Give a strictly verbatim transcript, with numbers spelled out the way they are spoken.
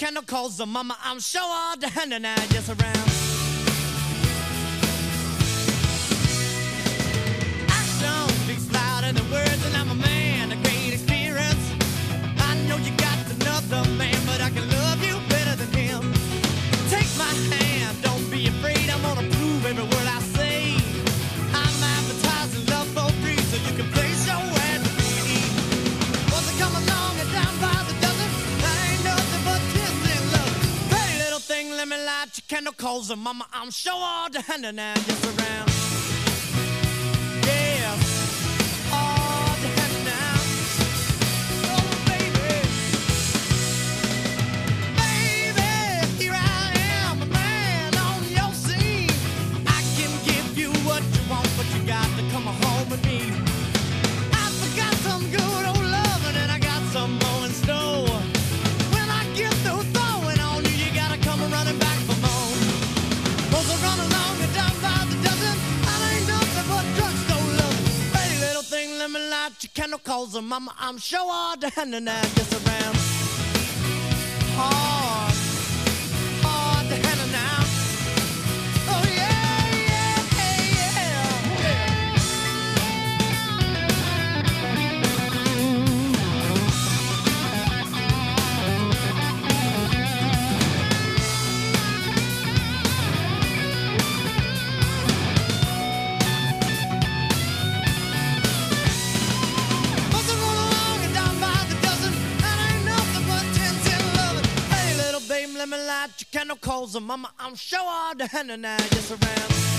candle calls the mama. I'm sure all the hand and I just around. Action speaks louder than words, and I'm a man of great experience. I know you got another man, but I can love you better than him. Take my hand, don't be afraid. I'm gonna prove every word I say. I'm advertising love for free, so you can place your ad to me. Once I come along and down by the dozen, I ain't nothing but tears in love. Hey, little thing, let me light your candle, calls her mama. I'm sure all the hand and I just around. Yeah, all the hand and I. Oh, baby. Baby, here I am, a man on your scene. I can give you what you want, but you got to come home with me. I forgot some good old loving, and I got some more in store. When I get through throwing on you, you gotta come running back for more. Cause I run along and down by the dozen, I ain't nothing but drugstore loving. Hey, little thing, let me light your candle, calls her mama. I'm sure all the hand and I just around. Hard, hard to handle now. Oh yeah, yeah, yeah, yeah. Must have run along and down by the dozen, and ain't nothing but ten, ten loving. Hey, little babe, let me light your candle, calls her mama. I'm sure all the hand and I just around.